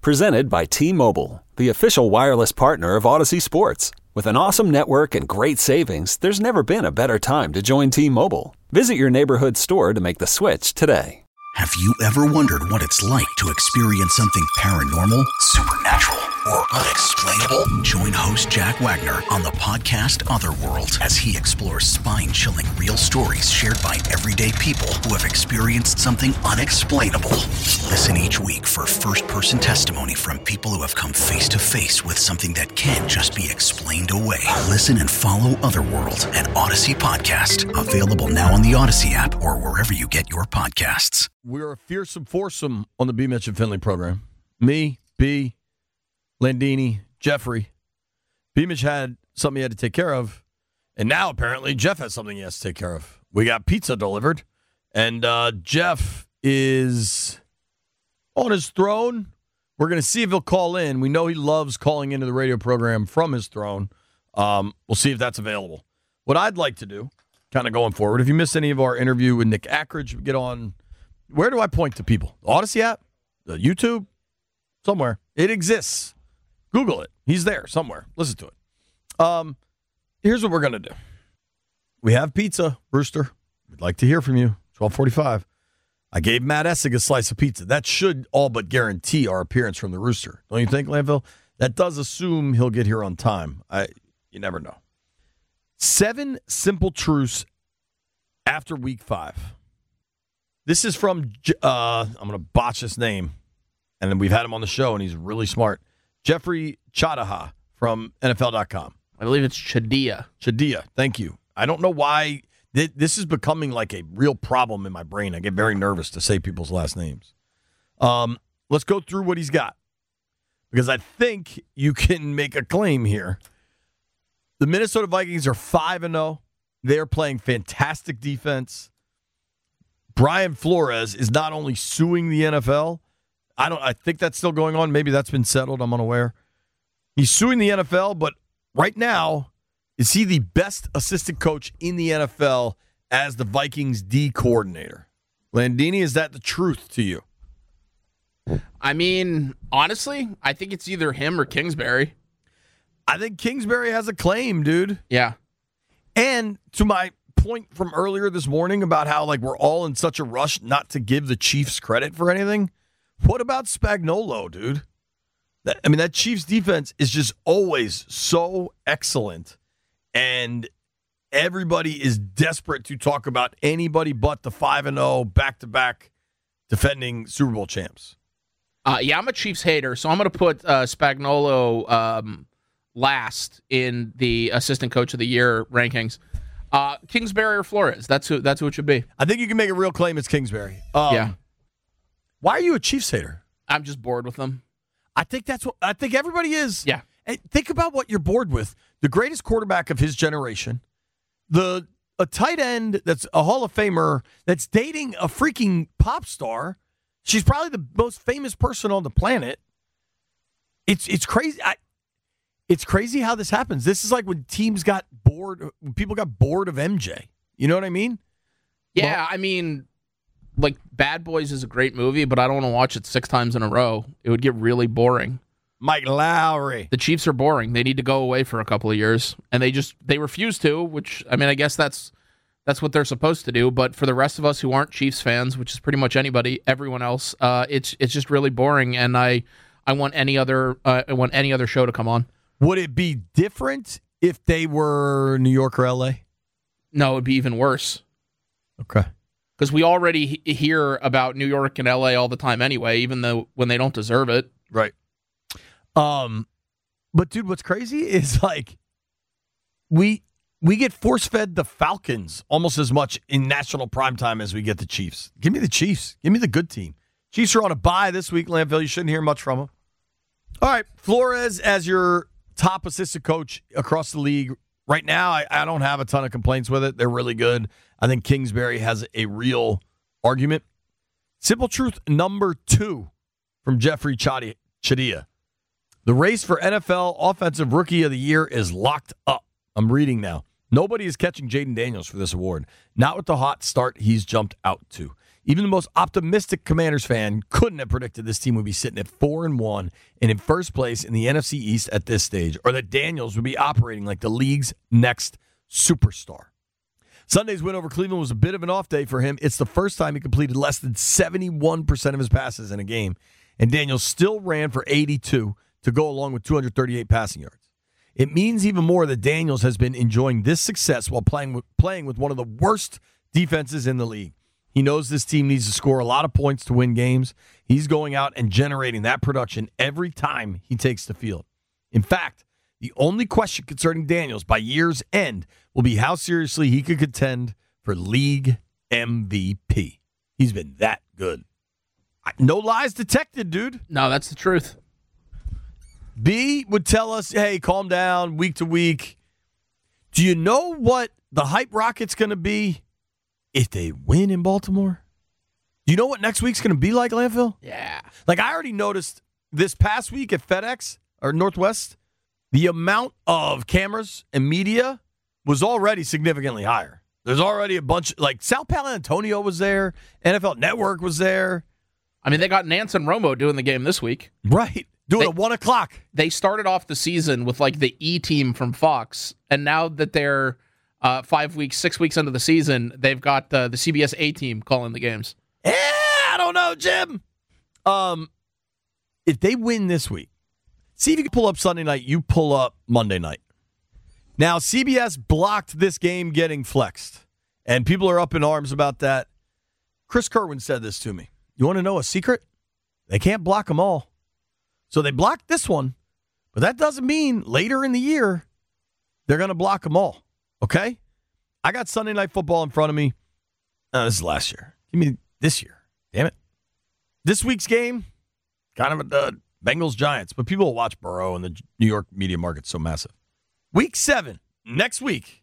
Presented by T-Mobile, the official wireless partner of Odyssey Sports. With an awesome network and great savings, there's never been a better time to join T-Mobile. Visit your neighborhood store to make the switch today. Have you ever wondered what it's like to experience something paranormal, supernatural, or unexplainable? Join host Jack Wagner on the podcast Otherworld as he explores spine-chilling real stories shared by everyday people who have experienced something unexplainable. Listen each week for first-person testimony from people who have come face-to-face with something that can't just be explained away. Listen and follow Otherworld, an Odyssey podcast. Available now on the Odyssey app or wherever you get your podcasts. We're a fearsome foursome on the B. Mitch and Finley program. Me, B, Landini, Jeffrey. B. Mitch had something he had to take care of, and now apparently Jeff has something he has to take care of. We got pizza delivered, and Jeff is on his throne. We're going to see if he'll call in. We know he loves calling into the radio program from his throne. We'll see if that's available. What I'd like to do, kind of going forward, if you missed any of our interview with Nick Ackridge, get on. Where do I point to people? The Odyssey app? The YouTube? Somewhere. It exists. Google it. He's there somewhere. Listen to it. Here's what we're going to do. We have pizza, Rooster. We'd like to hear from you. 12:45. I gave Matt Essig a slice of pizza. That should all but guarantee our appearance from the Rooster. Don't you think, Landville? That does assume he'll get here on time. You never know. 7 simple truths after week 5. This is from, I'm going to botch his name, and then we've had him on the show, and he's really smart. Jeffrey Chadaha from NFL.com. I believe it's Chadia. Chadia, thank you. I don't know why. This is becoming like a real problem in my brain. I get very nervous to say people's last names. Let's go through what he's got, because I think you can make a claim here. The Minnesota Vikings are 5-0. They're playing fantastic defense. Brian Flores is not only suing the NFL. I think that's still going on. Maybe that's been settled. I'm unaware. He's suing the NFL, but right now, is he the best assistant coach in the NFL as the Vikings D coordinator? Landini, is that the truth to you? I mean, honestly, I think it's either him or Kingsbury. I think Kingsbury has a claim, dude. Yeah. And to my point from earlier this morning about how we're all in such a rush not to give the Chiefs credit for anything. What about Spagnuolo, dude? That Chiefs defense is just always so excellent, and everybody is desperate to talk about anybody but the 5-0 back-to-back defending Super Bowl champs. Yeah, I'm a Chiefs hater, so I'm going to put Spagnuolo last in the assistant coach of the year rankings. Kingsbury or Flores. That's who it should be. I think you can make a real claim it's Kingsbury. Yeah. Why are you a Chiefs hater? I'm just bored with them. I think everybody is. Yeah. And think about what you're bored with. The greatest quarterback of his generation, a tight end that's a Hall of Famer that's dating a freaking pop star. She's probably the most famous person on the planet. It's crazy. It's crazy how this happens. This is like when teams got bored, when people got bored of MJ. You know what I mean? Yeah, well, I mean, Bad Boys is a great movie, but I don't want to watch it 6 times in a row. It would get really boring. Mike Lowry. The Chiefs are boring. They need to go away for a couple of years, and they refuse to, which, I mean, I guess that's what they're supposed to do. But for the rest of us who aren't Chiefs fans, which is pretty much everyone else, it's just really boring, and I want any other show to come on. Would it be different if they were New York or LA? No, it would be even worse. Okay. Because we already hear about New York and LA all the time anyway, even though when they don't deserve it. Right. But dude, what's crazy is we get force-fed the Falcons almost as much in national primetime as we get the Chiefs. Give me the Chiefs. Give me the good team. Chiefs are on a bye this week, Landville. You shouldn't hear much from them. All right, Flores as your top assistant coach across the league. Right now, I don't have a ton of complaints with it. They're really good. I think Kingsbury has a real argument. Simple truth number 2 from Jeffrey Chadia. The race for NFL Offensive Rookie of the Year is locked up. I'm reading now. Nobody is catching Jaden Daniels for this award. Not with the hot start he's jumped out to. Even the most optimistic Commanders fan couldn't have predicted this team would be sitting at 4-1 and in first place in the NFC East at this stage, or that Daniels would be operating like the league's next superstar. Sunday's win over Cleveland was a bit of an off day for him. It's the first time he completed less than 71% of his passes in a game, and Daniels still ran for 82 to go along with 238 passing yards. It means even more that Daniels has been enjoying this success while playing with one of the worst defenses in the league. He knows this team needs to score a lot of points to win games. He's going out and generating that production every time he takes the field. In fact, the only question concerning Daniels by year's end will be how seriously he could contend for league MVP. He's been that good. No lies detected, dude. No, that's the truth. B would tell us, hey, calm down week to week. Do you know what the hype rocket's going to be if they win in Baltimore? Do you know what next week's going to be like, Landfill? Yeah. Like, I already noticed this past week at FedEx or Northwest, the amount of cameras and media was already significantly higher. There's already a bunch, like Sal Paolantonio was there, NFL Network was there. I mean, they got Nance and Romo doing the game this week. Right. Doing it 1 o'clock. They started off the season with like the E team from Fox, and now that they're 6 weeks into the season, they've got the CBS A team calling the games. Yeah, I don't know, Jim. If they win this week, see if you can pull up Sunday night, you pull up Monday night. Now, CBS blocked this game getting flexed, and people are up in arms about that. Chris Kerwin said this to me. You want to know a secret? They can't block them all. So they blocked this one, but that doesn't mean later in the year they're going to block them all, okay? I got Sunday Night Football in front of me. This is last year. Give me this year. Damn it. This week's game, kind of a dud. Bengals-Giants, but people will watch Burrow, and the New York media market's so massive. Week 7, next week,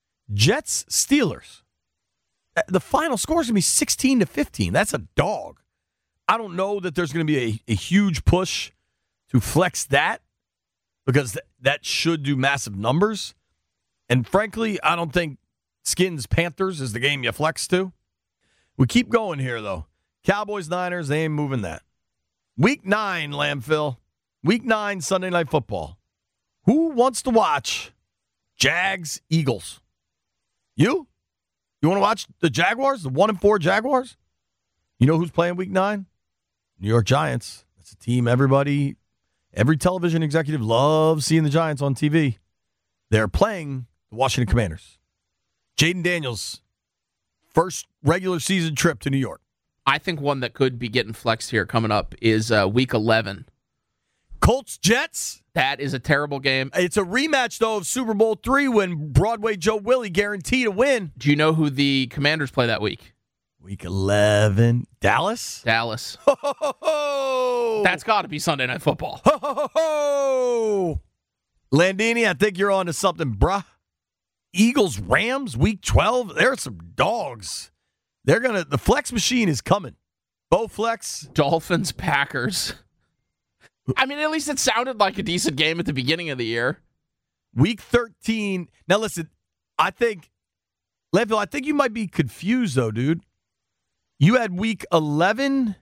Jets-Steelers. The final score is going to be 16-15. That's a dog. I don't know that there's going to be a huge push to flex that because that should do massive numbers. And frankly, I don't think Skins-Panthers is the game you flex to. We keep going here, though. Cowboys-Niners, they ain't moving that. Week 9, Lamphil. Week 9, Sunday Night Football. Who wants to watch Jags-Eagles? You? You want to watch the Jaguars, the 1-4 Jaguars? You know who's playing Week 9? New York Giants. That's a team every television executive loves seeing the Giants on TV. They're playing the Washington Commanders. Jaden Daniels, first regular season trip to New York. I think one that could be getting flexed here coming up is Week 11. Colts-Jets? That is a terrible game. It's a rematch, though, of Super Bowl III when Broadway Joe Willie guaranteed a win. Do you know who the Commanders play that week? Week 11. Dallas? Dallas. Ho, ho, ho, ho. That's got to be Sunday Night Football. Ho, ho, ho, ho. Landini, I think you're on to something, bruh. Eagles-Rams, Week 12. There are some dogs. The flex machine is coming. Bo Flex. Dolphins-Packers. I mean, at least it sounded like a decent game at the beginning of the year. Week 13. Now, listen, Leadville, I think you might be confused, though, dude. You had Week 11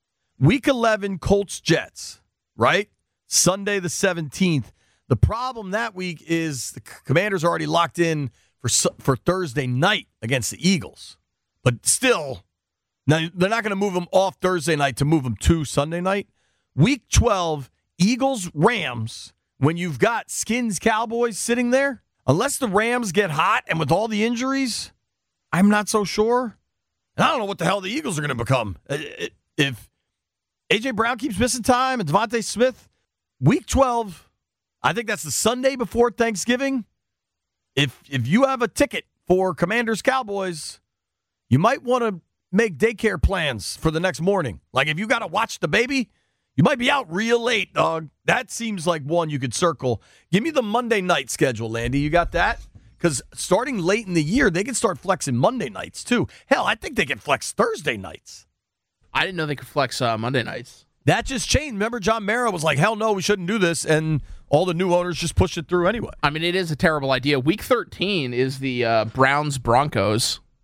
Colts-Jets, right? Sunday the 17th. The problem that week is the Commanders are already locked in for Thursday night against the Eagles. But still, now they're not going to move them off Thursday night to move them to Sunday night. Week 12, Eagles-Rams, when you've got Skins-Cowboys sitting there, unless the Rams get hot and with all the injuries, I'm not so sure. And I don't know what the hell the Eagles are going to become. If A.J. Brown keeps missing time and Devontae Smith, Week 12, I think that's the Sunday before Thanksgiving. If you have a ticket for Commanders-Cowboys, you might want to make daycare plans for the next morning. Like if you got to watch the baby, you might be out real late, dog. That seems like one you could circle. Give me the Monday night schedule, Landy. You got that? Because starting late in the year, they can start flexing Monday nights, too. Hell, I think they can flex Thursday nights. I didn't know they could flex Monday nights. That just changed. Remember, John Mara was like, hell no, we shouldn't do this, and all the new owners just pushed it through anyway. I mean, it is a terrible idea. Week 13 is the Browns-Broncos.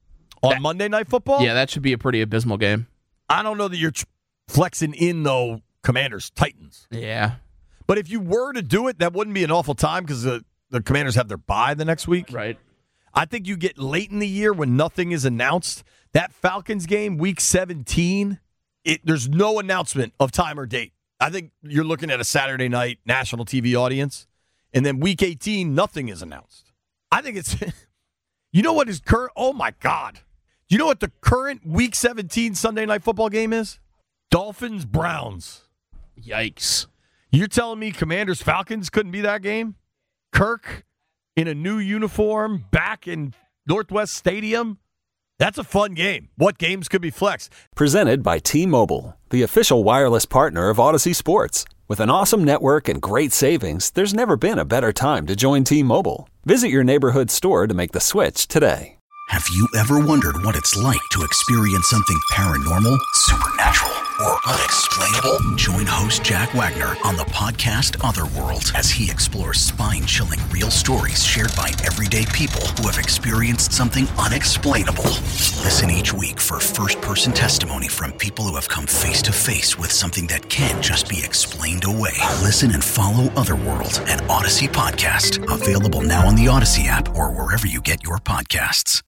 on Monday Night Football? Yeah, that should be a pretty abysmal game. I don't know that you're flexing in, though, Commanders-Titans. Yeah. But if you were to do it, that wouldn't be an awful time because the Commanders have their bye the next week. Right. I think you get late in the year when nothing is announced. That Falcons game, Week 17, there's no announcement of time or date. I think you're looking at a Saturday night national TV audience. And then Week 18, nothing is announced. I think it's, you know what is current? Oh, my God. Do you know what the current Week 17 Sunday Night Football game is? Dolphins-Browns. Yikes. You're telling me Commanders-Falcons couldn't be that game? Kirk in a new uniform back in Northwest Stadium? That's a fun game. What games could be flexed? Presented by T-Mobile, the official wireless partner of Odyssey Sports. With an awesome network and great savings, there's never been a better time to join T-Mobile. Visit your neighborhood store to make the switch today. Have you ever wondered what it's like to experience something paranormal, supernatural, or unexplainable? Join host Jack Wagner on the podcast Otherworld as he explores spine-chilling real stories shared by everyday people who have experienced something unexplainable. Listen each week for first-person testimony from people who have come face-to-face with something that can't just be explained away. Listen and follow Otherworld, an Odyssey podcast. Available now on the Odyssey app or wherever you get your podcasts.